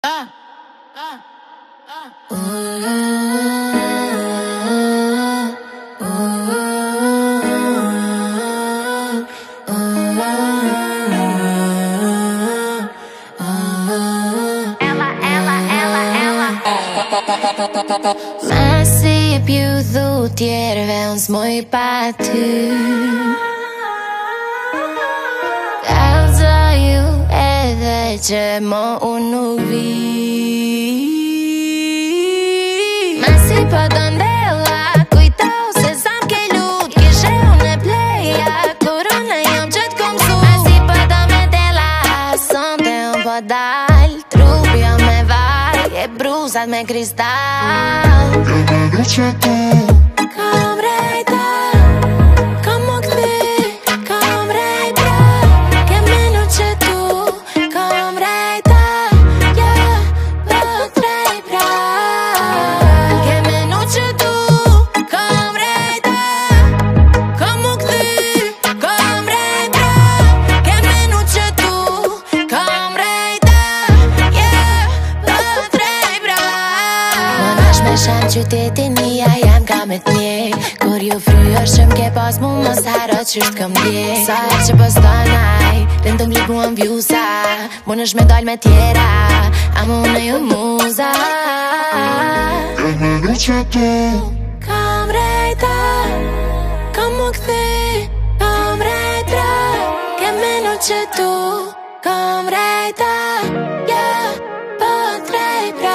Ma si più thu tjerëve unë s'moj pa ty. Kallëzoj ju edhe që mo unë nuk vi. Ma si po do ndella, kujtau se sa m'ke lut, kishe unë e pleja, kur unë jam që t'kom su. Ma si po do me dela, sonte unë po dal, trupi jo me vaj, e bruzat me kristal. Che me luce tu, Kom rejta, kom më këthi, kom rejta. Ke menu që tu, kom rejta, ja, po trej pra. Ke menu që tu, kom rejta, kom më këthi, kom rejta. Ke menu që tu, kom rejta, ja, po trej pra. Më nash me shan qytetin mija jam ka me t'njej. Kur ju fryosh që m'ke pas mu mos haro qysht këm djej. Sa her që postonaj, rëndëm libuam vjusa. Mun është me dal me tjera, a mun e ju muza. che me luce tu, Kom rejta, kom më këthi, kom rejta. Ke menu që tu, kom rejta, ja, po trej pra.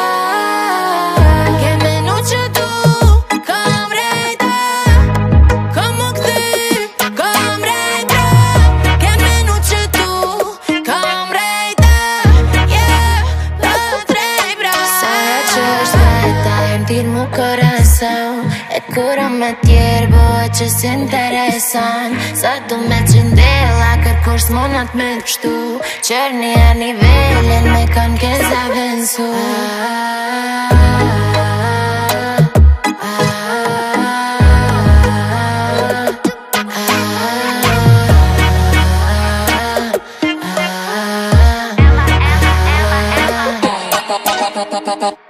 Ke menu që tu, kom rejta, kom më këthi, kom rejta. Ke menu që tu, kom rejta, ja, po trej pra. Sa që është veta, jem tirë mu corazon. E kura me tjerë bëhet që s'intereson. Sa tu me qindela, kërkush s'monat me t'pështu. Qërni a nivelin me kon keza vensu. Ela